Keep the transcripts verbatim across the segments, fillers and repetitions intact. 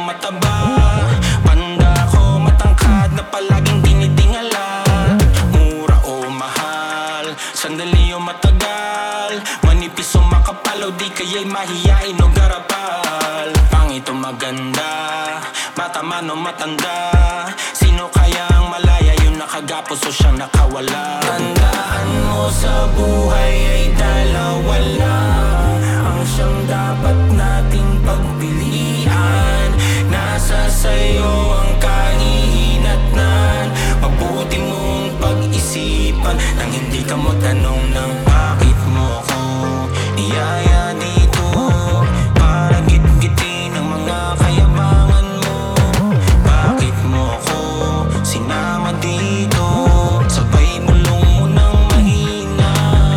mataba. Panda ko matangkad na palaging tinitingala. Mura o mahal, sandali o matagal. Manipis o makapal o di kaya'y mahiyain o garapal. Pangit o maganda, mataman o matanda. Sino kaya ang malaya, yung nakagapos o siyang nakawala? Tandaan mo sa buhay ay dalawa lang ang siyang dapat nating pagpilian. Nasa sayo ang kahihinatnan. Mabuti mong pag-isipan nang hindi ka magtanong ng bakit mo ko niyaya dito. Para git-gitin ang mga kayabangan mo. Bakit mo ko sinama dito? Sabay bulong mo ng mahina.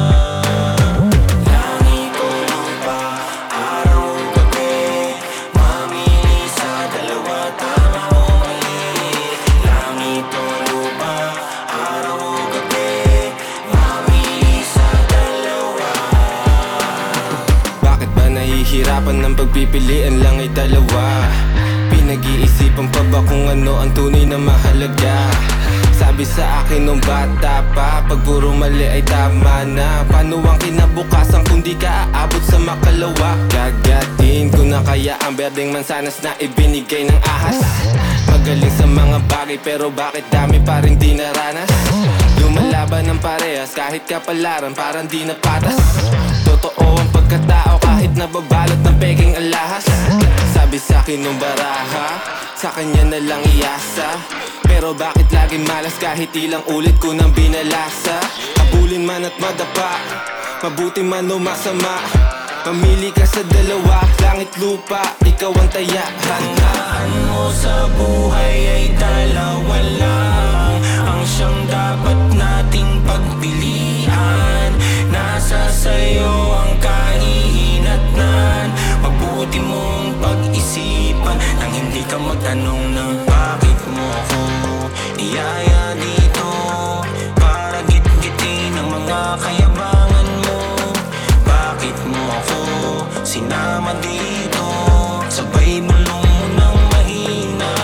Langit o lupa, araw o gabi, mamili sa dalawa, tama o mali. Langit o lupa, araw o gabi, mamili sa dalawa. Bakit ba nahihirapan ng pagpipilian lang ay dalawa? Pinag-iisipan pa ba kung ano ang tunay na mahalaga? Sabi sa akin nung bata pa, pag puro mali ay tama na. Paano ang kinabukasan kung di ka aabot sa makalawa? Gagatin ko na kaya ang berdeng mansanas na ibinigay ng ahas. Magaling sa mga bagay pero bakit dami pa rin di naranas? Lumalaban ng parehas kahit kapalaran parang di napatas. Totoo ang pagkatao kahit nababalot ng peking alahas. Sabi sa'kin nung baraha, sa kanya na lang iasa. Pero bakit laging malas kahit ilang ulit ko nang binalasa? Habulin man at madapa, mabuti man o masama. Mamili ka sa dalawa, langit lupa, ikaw ang taya. Tandaan mo sa buhay ay dalawa lang ang siyang dapat nating pagpilian. Nasa sayo ang kahihinatnan. Mabuti mong pag-isipan nang hindi ka magtanong ng bakit mo ko niyaya dito. Para git-gitin ang mga kayabangan mo. Bakit mo ko sinama dito? Sabay bulong mo ng mahina.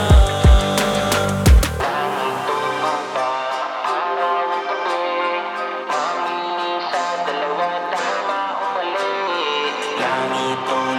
Langit o